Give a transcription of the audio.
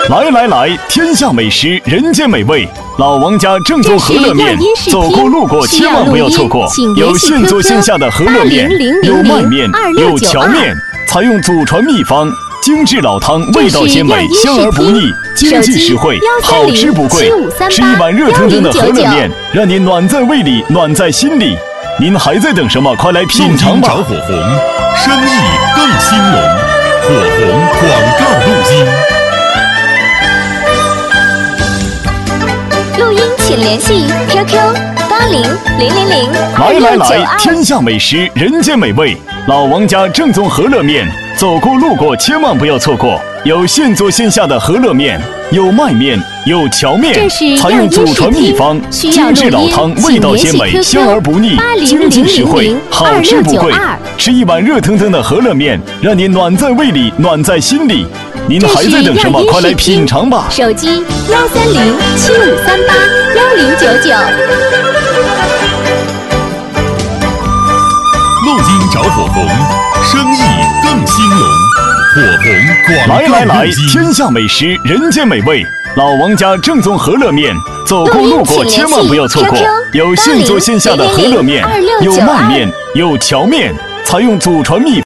来来来，天下美食，人间美味，老王家正宗和乐面，走过路过千万不要错过。有现做现下的和乐面，有麦面，有荞面，采用祖传秘方，精致老汤，味道鲜美，香而不腻，经济实惠，好吃不贵。吃一碗热腾腾的和乐面，让您暖在胃里，暖在心里。您还在等什么？快来品尝吧！ 着火红，生意更兴隆。火红广告录音。 录音请联系 QQ8000002692。 来来来，天下美食，人间美味，老王家正宗和乐面，走过路过千万不要错过。有现做现下的和乐面，有麦面，有荞面，采用祖传秘方，精致老汤，味道鲜美，香而不腻，经济实惠，好吃不贵。吃一碗热腾腾的和乐面，让您暖在胃里，暖在心里。您还在等什么？快来品尝吧！ 手机13075381099。 录音着火红，生意更兴隆。火红广告录音。 来来来，天下美食，人间美味，老王家正宗和乐面，走过路过千万不要错过。有现做现下的和乐面，有麦面，有荞面，采用祖传秘